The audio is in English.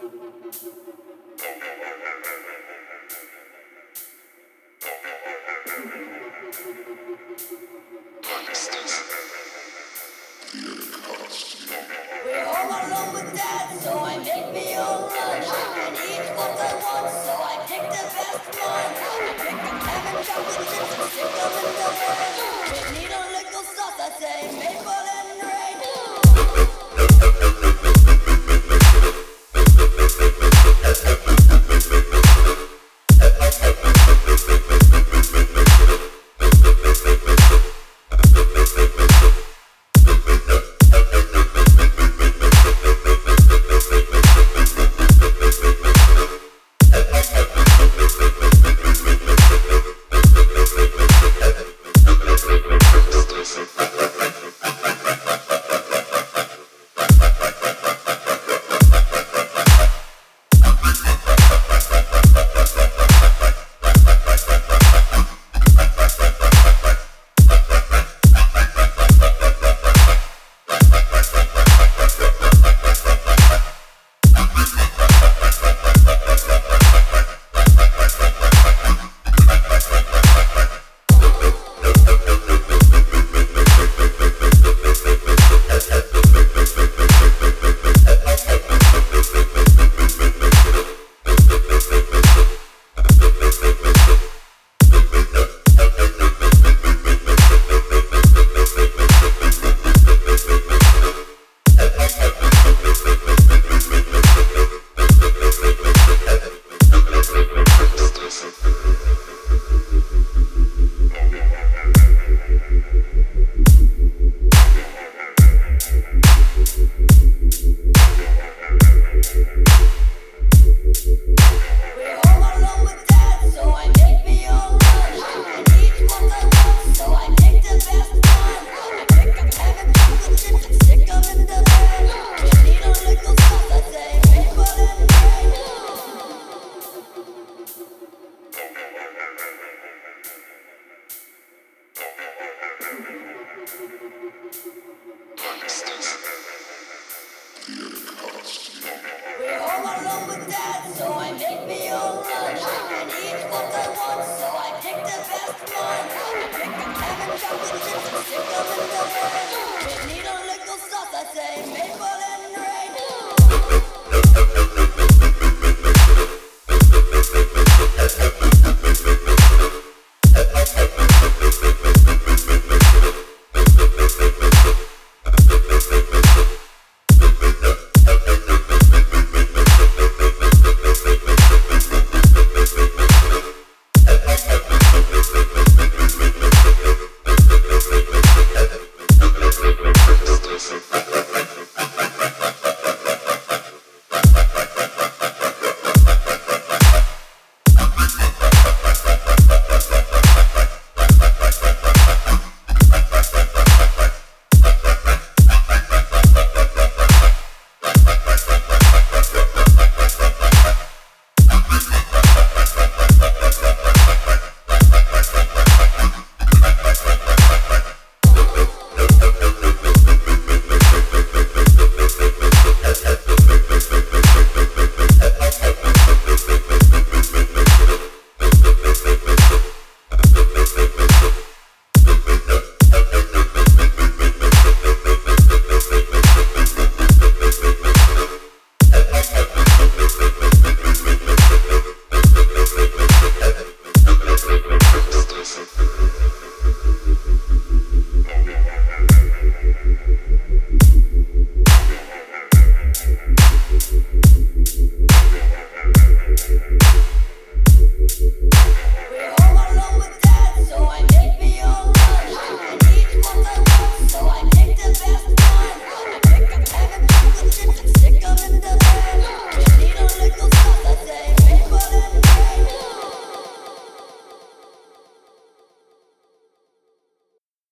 We're all alone with that, so I make me own lunch and eat what I want, so I pick the best one. I pick up ham and chocolate chips and stick them in the pan. With needle lickle sauce, I say maple and rain. We're all alone with that, so I make me own lunch and eat what I want, so I pick the best one. I pick up ham and chocolate chips and stick them in the pan. With needle lickle sauce, I say maple